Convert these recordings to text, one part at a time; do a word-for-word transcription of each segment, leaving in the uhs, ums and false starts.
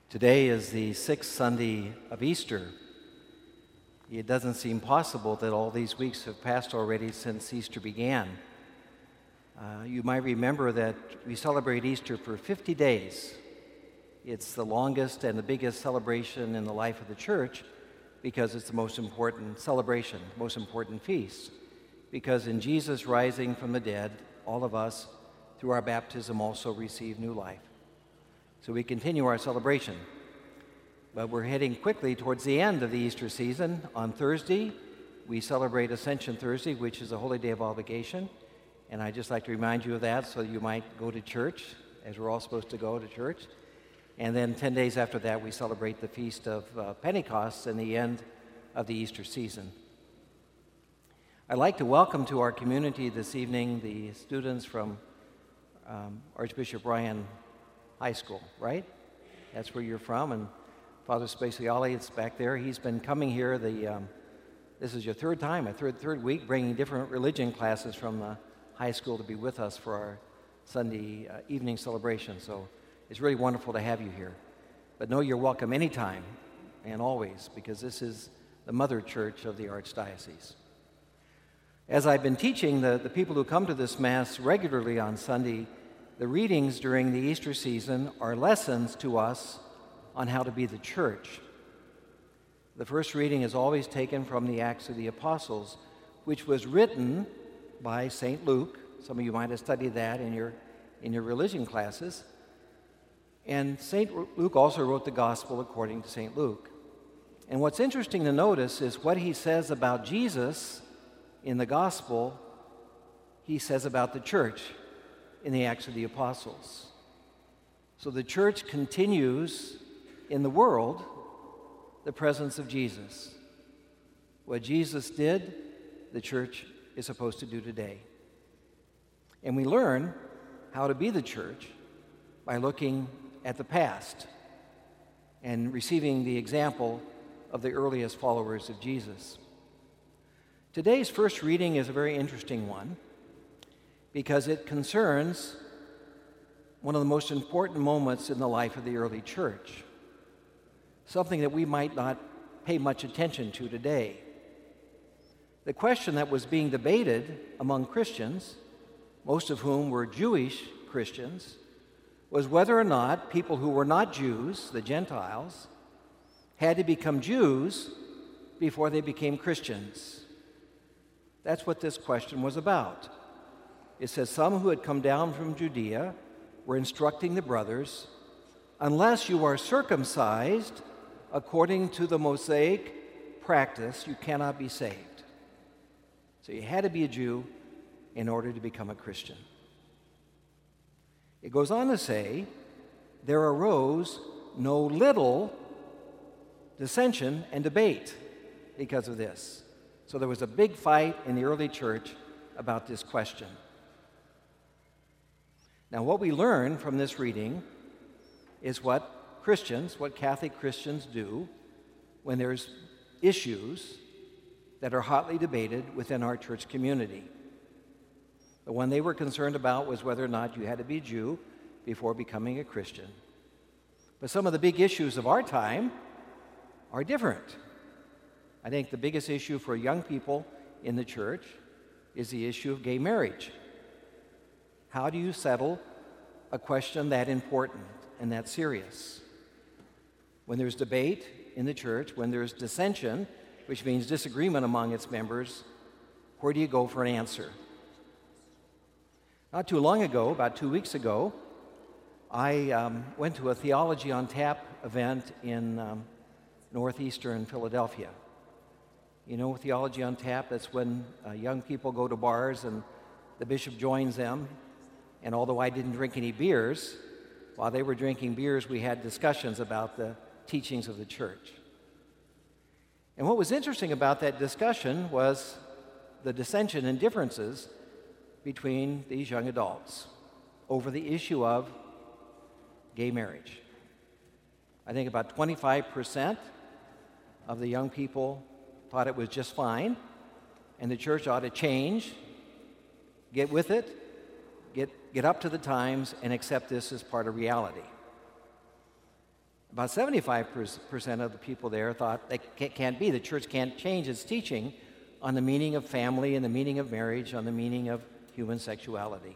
Today is the sixth Sunday of Easter. It doesn't seem possible that all these weeks have passed already since Easter began. Uh, you might remember that we celebrate Easter for fifty days. It's the longest and the biggest celebration in the life of the church because it's the most important celebration, most important feast. Because in Jesus rising from the dead, all of us, through our baptism, also receive new life. So we continue our celebration. But we're heading quickly towards the end of the Easter season. On Thursday, we celebrate Ascension Thursday, which is a holy day of obligation. And I'd just like to remind you of that so you might go to church, as we're all supposed to go to church. And then ten days after that, we celebrate the Feast of uh, Pentecost and the end of the Easter season. I'd like to welcome to our community this evening the students from um, Archbishop Ryan High School, right? That's where you're from. And Father Spaciale is back there. He's been coming here. The um, this is your third time, a third third week, bringing different religion classes from the high school to be with us for our Sunday uh, evening celebration. So it's really wonderful to have you here. But know you're welcome anytime and always, because this is the mother church of the Archdiocese. As I've been teaching the, the people who come to this Mass regularly on Sunday, the readings during the Easter season are lessons to us on how to be the church. The first reading is always taken from the Acts of the Apostles, which was written by Saint Luke. Some of you might have studied that in your, in your religion classes. And Saint Luke also wrote the Gospel according to Saint Luke. And what's interesting to notice is what he says about Jesus in the Gospel, he says about the church in the Acts of the Apostles. So the church continues in the world the presence of Jesus. What Jesus did, the church is supposed to do today. And we learn how to be the church by looking at the past and receiving the example of the earliest followers of Jesus. Today's first reading is a very interesting one because it concerns one of the most important moments in the life of the early church, something that we might not pay much attention to today. The question that was being debated among Christians, most of whom were Jewish Christians, was whether or not people who were not Jews, the Gentiles, had to become Jews before they became Christians. That's what this question was about. It says, some who had come down from Judea were instructing the brothers, unless you are circumcised according to the Mosaic practice, you cannot be saved. So you had to be a Jew in order to become a Christian. It goes on to say, there arose no little dissension and debate because of this. So there was a big fight in the early church about this question. Now, what we learn from this reading is what Christians, what Catholic Christians do when there's issues that are hotly debated within our church community. The one they were concerned about was whether or not you had to be a Jew before becoming a Christian. But some of the big issues of our time are different. I think the biggest issue for young people in the church is the issue of gay marriage. How do you settle a question that important and that serious? When there's debate in the church, when there's dissension, which means disagreement among its members, where do you go for an answer? Not too long ago, about two weeks ago, I um, went to a Theology on Tap event in um, northeastern Philadelphia. You know, Theology on Tap, that's when uh, young people go to bars and the bishop joins them. And although I didn't drink any beers, while they were drinking beers, we had discussions about the teachings of the church. And what was interesting about that discussion was the dissension and differences between these young adults over the issue of gay marriage. I think about twenty-five percent of the young people thought it was just fine, and the church ought to change, get with it, get, get up to the times, and accept this as part of reality. About seventy-five percent of the people there thought that can't be. The church can't change its teaching on the meaning of family and the meaning of marriage, on the meaning of human sexuality.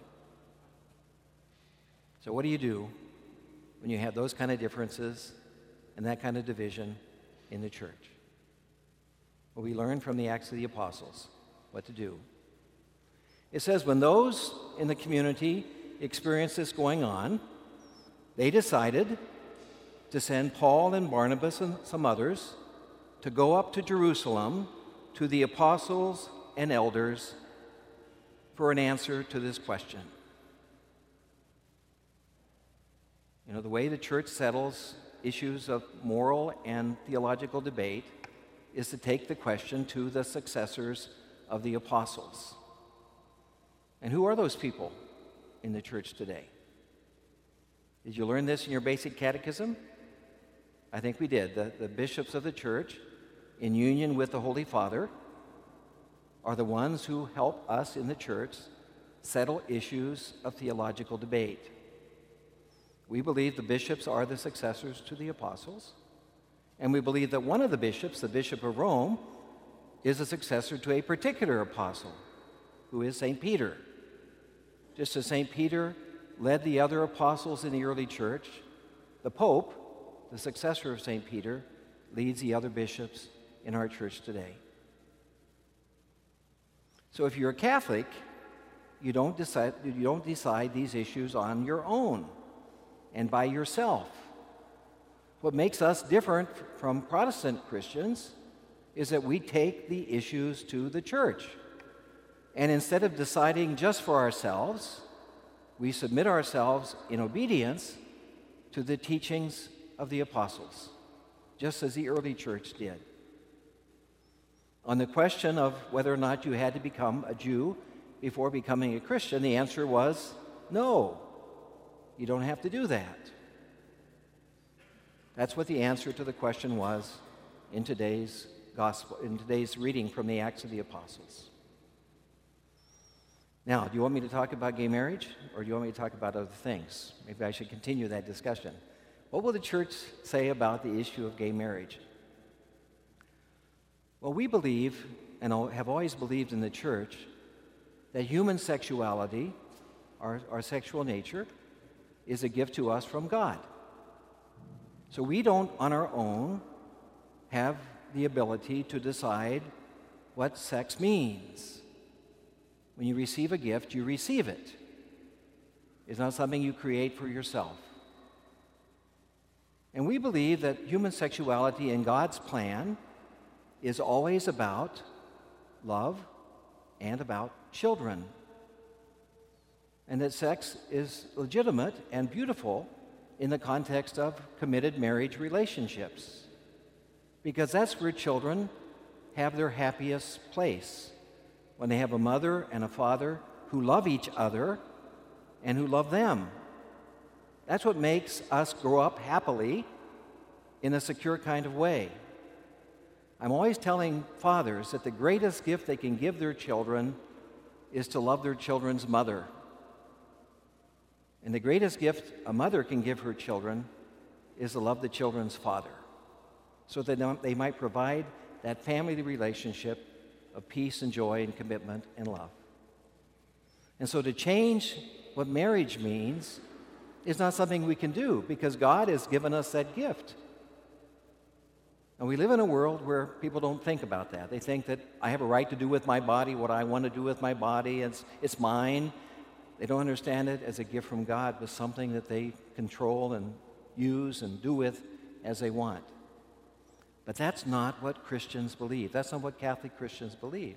So what do you do when you have those kind of differences and that kind of division in the church? Well, we learn from the Acts of the Apostles what to do. It says when those in the community experienced this going on, they decided to send Paul and Barnabas and some others to go up to Jerusalem to the apostles and elders for an answer to this question. You know, the way the church settles issues of moral and theological debate is to take the question to the successors of the apostles. And who are those people in the church today? Did you learn this in your basic catechism? I think we did. The, the bishops of the church, in union with the Holy Father, are the ones who help us in the church settle issues of theological debate. We believe the bishops are the successors to the apostles, and we believe that one of the bishops, the Bishop of Rome, is a successor to a particular apostle, who is Saint Peter. Just as Saint Peter led the other apostles in the early church, the Pope, the successor of Saint Peter, leads the other bishops in our church today. So if you're a Catholic, you don't decide, you don't decide these issues on your own and by yourself. What makes us different from Protestant Christians is that we take the issues to the church. And instead of deciding just for ourselves, we submit ourselves in obedience to the teachings of the apostles, just as the early church did. On the question of whether or not you had to become a Jew before becoming a Christian, the answer was no, you don't have to do that. That's what the answer to the question was in today's gospel, in today's reading from the Acts of the Apostles. Now, do you want me to talk about gay marriage, or do you want me to talk about other things? Maybe I should continue that discussion. What will the church say about the issue of gay marriage? Well, we believe, and have always believed in the church, that human sexuality, our, our sexual nature, is a gift to us from God. So we don't, on our own, have the ability to decide what sex means. When you receive a gift, you receive it. It's not something you create for yourself. And we believe that human sexuality in God's plan is always about love and about children. And that sex is legitimate and beautiful in the context of committed marriage relationships, because that's where children have their happiest place, when they have a mother and a father who love each other and who love them. That's what makes us grow up happily in a secure kind of way. I'm always telling fathers that the greatest gift they can give their children is to love their children's mother. And the greatest gift a mother can give her children is to love the children's father, so that they might provide that family relationship of peace and joy and commitment and love. And so to change what marriage means is not something we can do, because God has given us that gift. And we live in a world where people don't think about that. They think that I have a right to do with my body what I want to do with my body. It's, it's mine. They don't understand it as a gift from God, but something that they control and use and do with as they want. But that's not what Christians believe. That's not what Catholic Christians believe.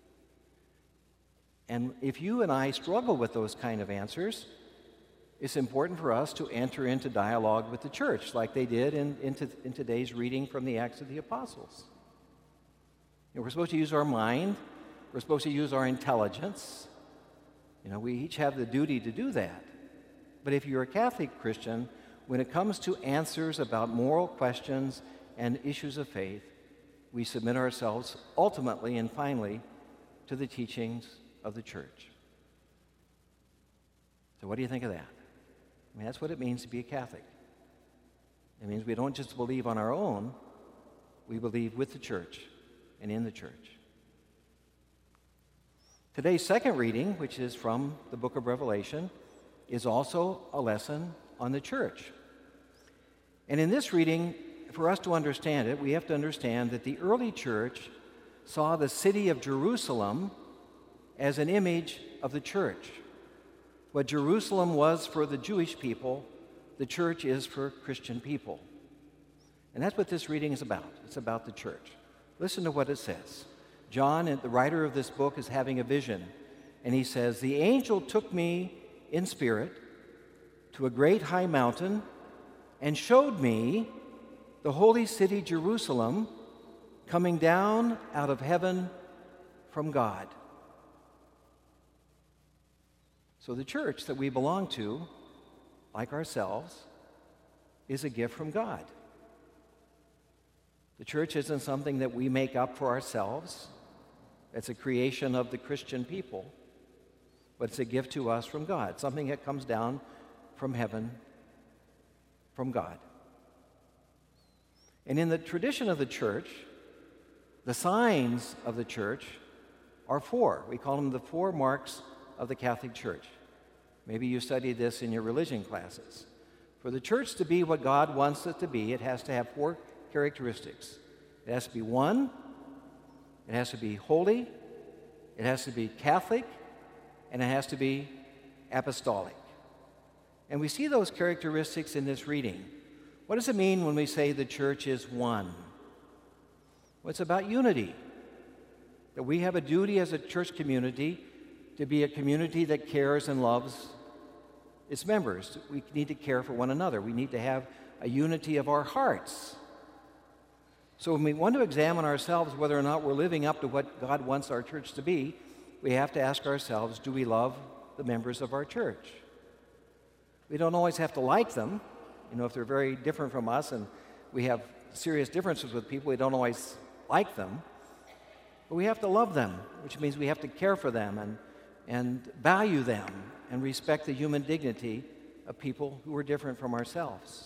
And if you and I struggle with those kind of answers, it's important for us to enter into dialogue with the church, like they did in, in, to, in today's reading from the Acts of the Apostles. You know, we're supposed to use our mind. We're supposed to use our intelligence. You know, we each have the duty to do that. But if you're a Catholic Christian, when it comes to answers about moral questions and issues of faith, we submit ourselves ultimately and finally to the teachings of the church. So what do you think of that? I mean, that's what it means to be a Catholic. It means we don't just believe on our own, we believe with the church and in the church. Today's second reading, which is from the book of Revelation, is also a lesson on the church. And in this reading, for us to understand it, we have to understand that the early church saw the city of Jerusalem as an image of the church. What Jerusalem was for the Jewish people, the church is for Christian people. And that's what this reading is about. It's about the church. Listen to what it says. John, the writer of this book, is having a vision, and he says, "The angel took me in spirit to a great high mountain and showed me the holy city Jerusalem coming down out of heaven from God." So the church that we belong to, like ourselves, is a gift from God. The church isn't something that we make up for ourselves. It's a creation of the Christian people, but it's a gift to us from God, something that comes down from heaven, from God. And in the tradition of the church, the signs of the church are four. We call them the four marks of the Catholic Church. Maybe you studied this in your religion classes. For the church to be what God wants it to be, it has to have four characteristics. It has to be one, it has to be holy, it has to be Catholic, and it has to be apostolic. And we see those characteristics in this reading. What does it mean when we say the church is one? Well, it's about unity. That we have a duty as a church community to be a community that cares and loves its members. We need to care for one another. We need to have a unity of our hearts. So when we want to examine ourselves whether or not we're living up to what God wants our church to be, we have to ask ourselves, do we love the members of our church? We don't always have to like them. You know, if they're very different from us and we have serious differences with people, we don't always like them. But we have to love them, which means we have to care for them and, and value them and respect the human dignity of people who are different from ourselves.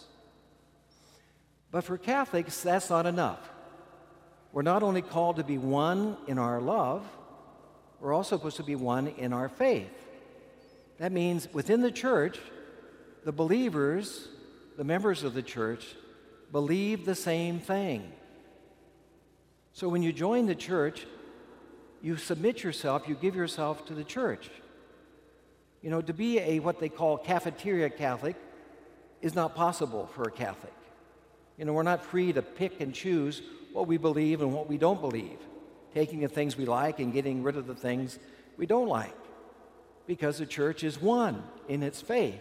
But for Catholics, that's not enough. We're not only called to be one in our love, we're also supposed to be one in our faith. That means within the church, the believers, the members of the church, believe the same thing. So when you join the church, you submit yourself, you give yourself to the church. You know, to be a what they call cafeteria Catholic is not possible for a Catholic. You know, we're not free to pick and choose what we believe and what we don't believe, taking the things we like and getting rid of the things we don't like, because the church is one in its faith.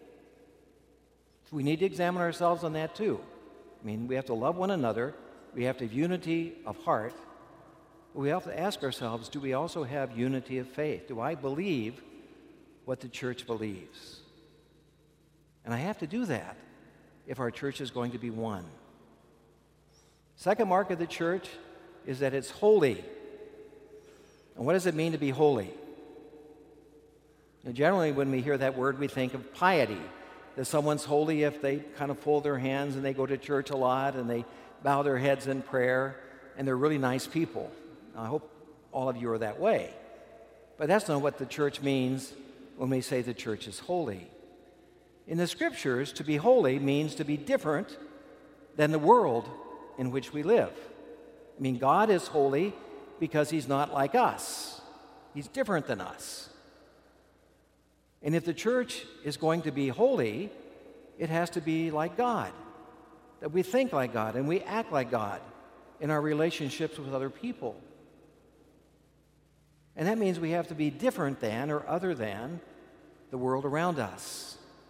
So we need to examine ourselves on that too. I mean, we have to love one another, we have to have unity of heart, but we have to ask ourselves, do we also have unity of faith? Do I believe what the church believes? And I have to do that if our church is going to be one. Second mark of the church is that it's holy. And what does it mean to be holy? Now, generally, when we hear that word, we think of piety. That someone's holy if they kind of fold their hands and they go to church a lot and they bow their heads in prayer and they're really nice people. Now, I hope all of you are that way. But that's not what the church means when we say the church is holy. In the scriptures, to be holy means to be different than the world in which we live. I mean, God is holy because he's not like us. He's different than us. And if the church is going to be holy, it has to be like God, that we think like God and we act like God in our relationships with other people. And that means we have to be different than or other than the world around us.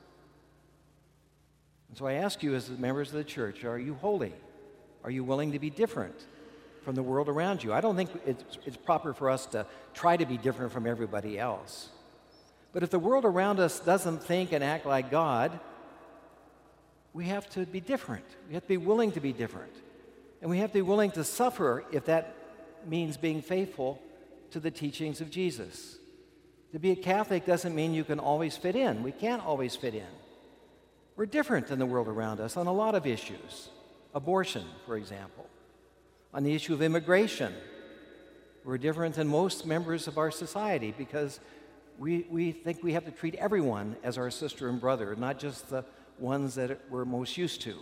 And so I ask you as the members of the church, are you holy? Are you willing to be different from the world around you? I don't think it's, it's proper for us to try to be different from everybody else. But if the world around us doesn't think and act like God, we have to be different. We have to be willing to be different. And we have to be willing to suffer if that means being faithful to the teachings of Jesus. To be a Catholic doesn't mean you can always fit in. We can't always fit in. We're different than the world around us on a lot of issues. Abortion, for example. On the issue of immigration, we're different than most members of our society because we, we think we have to treat everyone as our sister and brother, not just the ones that we're most used to.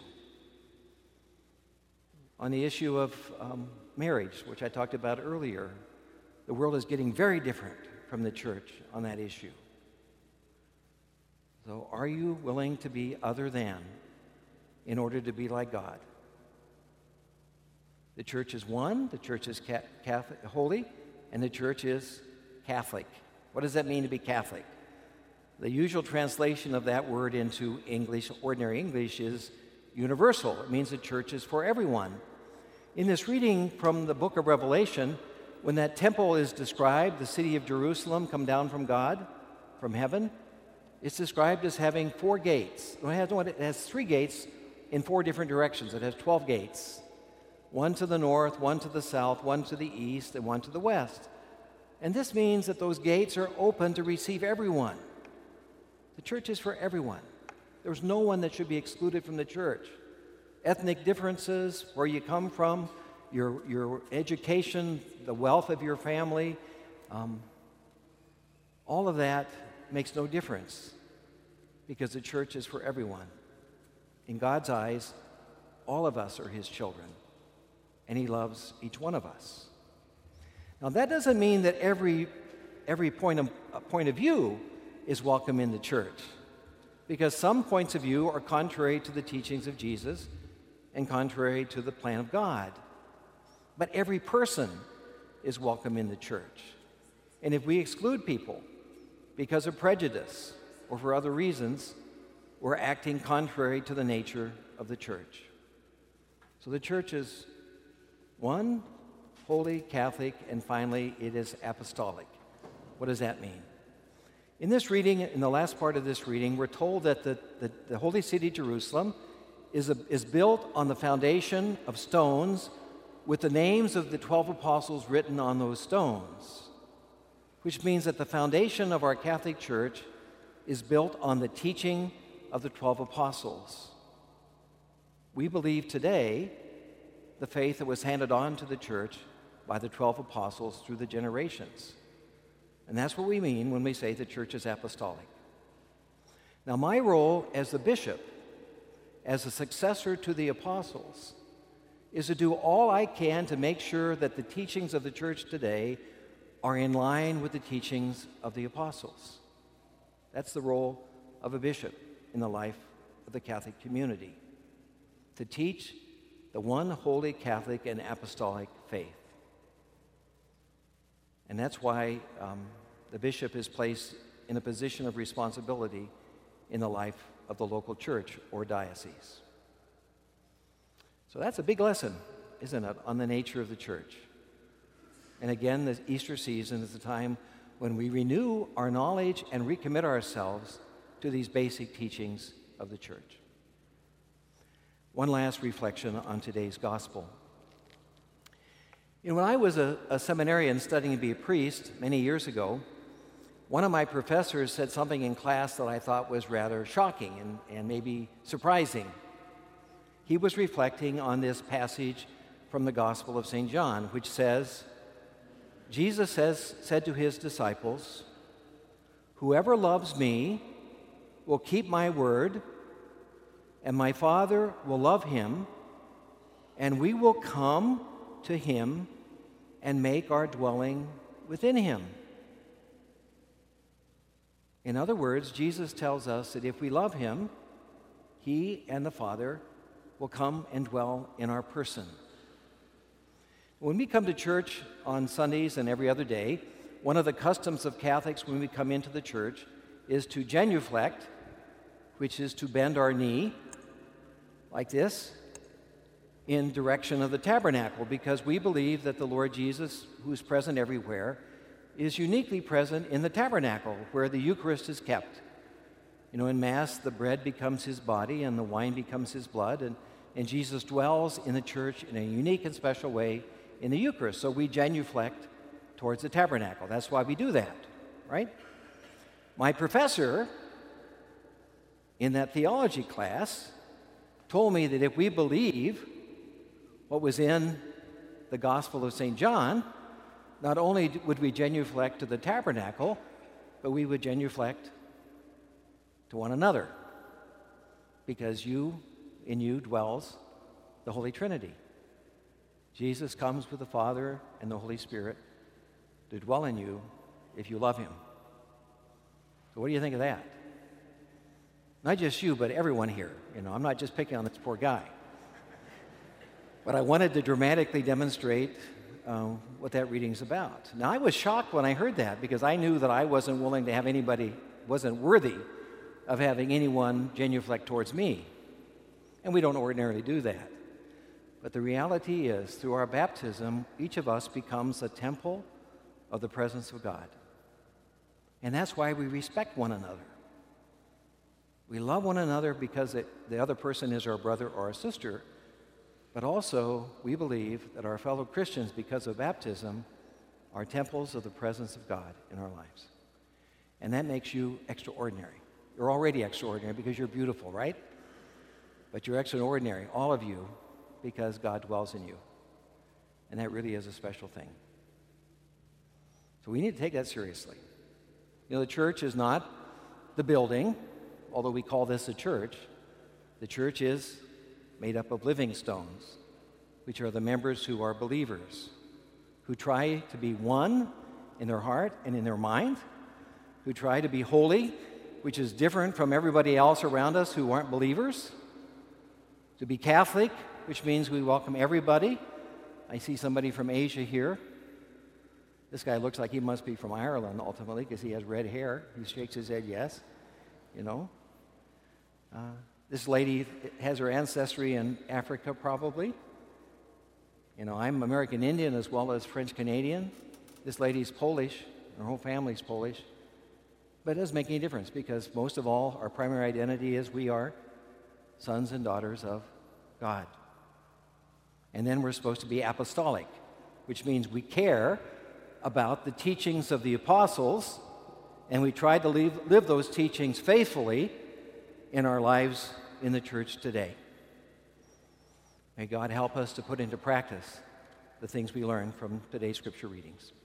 On the issue of um, marriage, which I talked about earlier, the world is getting very different from the church on that issue. So are you willing to be other than in order to be like God? The church is one, the church is Catholic, holy, and the church is Catholic. What does that mean to be Catholic? The usual translation of that word into English, ordinary English, is universal. It means the church is for everyone. In this reading from the book of Revelation, when that temple is described, the city of Jerusalem come down from God, from heaven, it's described as having four gates. It has, it has three gates in four different directions. It has twelve gates. One to the north, one to the south, one to the east, and one to the west. And this means that those gates are open to receive everyone. The church is for everyone. There's no one that should be excluded from the church. Ethnic differences, where you come from, your, your education, the wealth of your family, um, all of that makes no difference because the church is for everyone. In God's eyes, all of us are his children, and he loves each one of us. Now, that doesn't mean that every, every point, of, uh, point of view is welcome in the church, because some points of view are contrary to the teachings of Jesus and contrary to the plan of God. But every person is welcome in the church. And if we exclude people because of prejudice or for other reasons, we're acting contrary to the nature of the church. So the church is one, holy, Catholic, and finally it is apostolic. What does that mean? In this reading, in the last part of this reading, we're told that the, the, the holy city, Jerusalem, is, a, is built on the foundation of stones with the names of the twelve apostles written on those stones, which means that the foundation of our Catholic Church is built on the teaching of the twelve apostles. We believe today the faith that was handed on to the church by the twelve apostles through the generations. And that's what we mean when we say the church is apostolic. Now, my role as the bishop, as a successor to the apostles, is to do all I can to make sure that the teachings of the church today are in line with the teachings of the apostles. That's the role of a bishop in the life of the Catholic community, to teach the one holy Catholic and apostolic faith. And that's why um, the bishop is placed in a position of responsibility in the life of the local church or diocese. So that's a big lesson, isn't it, on the nature of the church. And again, the Easter season is the time when we renew our knowledge and recommit ourselves to these basic teachings of the church. One last reflection on today's gospel. You know, when I was a, a seminarian studying to be a priest many years ago, one of my professors said something in class that I thought was rather shocking and, and maybe surprising. He was reflecting on this passage from the Gospel of Saint John, which says, Jesus says, said to his disciples, "Whoever loves me will keep my word, and my Father will love him, and we will come to him and make our dwelling within him." In other words, Jesus tells us that if we love him, he and the Father will come and dwell in our person. When we come to church on Sundays and every other day, one of the customs of Catholics when we come into the church is to genuflect, which is to bend our knee like this in direction of the tabernacle, because we believe that the Lord Jesus, who is present everywhere, is uniquely present in the tabernacle where the Eucharist is kept. You know, in Mass, the bread becomes his body and the wine becomes his blood, and, and Jesus dwells in the church in a unique and special way in the Eucharist. So we genuflect towards the tabernacle. That's why we do that, right? My professor in that theology class told me that if we believe what was in the Gospel of Saint John, not only would we genuflect to the tabernacle, but we would genuflect to one another, because you, in you dwells the Holy Trinity. Jesus comes with the Father and the Holy Spirit to dwell in you if you love him. So what do you think of that? Not just you, but everyone here. You know, I'm not just picking on this poor guy. But I wanted to dramatically demonstrate um, what that reading's about. Now, I was shocked when I heard that, because I knew that I wasn't willing to have anybody, wasn't worthy of having anyone genuflect towards me. And we don't ordinarily do that. But the reality is, through our baptism, each of us becomes a temple of the presence of God. And that's why we respect one another. We love one another because it, the other person is our brother or our sister, but also we believe that our fellow Christians, because of baptism, are temples of the presence of God in our lives. And that makes you extraordinary. You're already extraordinary because you're beautiful, right? But you're extraordinary, all of you, because God dwells in you. And that really is a special thing. So we need to take that seriously. You know, the church is not the building, although we call this a church. The church is made up of living stones, which are the members who are believers, who try to be one in their heart and in their mind, who try to be holy, which is different from everybody else around us who aren't believers, to be Catholic, which means we welcome everybody. I see somebody from Asia here. This guy looks like he must be from Ireland, ultimately, because he has red hair. He shakes his head yes, you know. Uh, this lady has her ancestry in Africa, probably. You know, I'm American Indian as well as French Canadian. This lady's Polish. Her whole family's Polish. But it doesn't make any difference, because most of all, our primary identity is we are sons and daughters of God. And then we're supposed to be apostolic, which means we care about the teachings of the apostles, and we try to live, live those teachings faithfully in our lives in the church today. May God help us to put into practice the things we learn from today's scripture readings.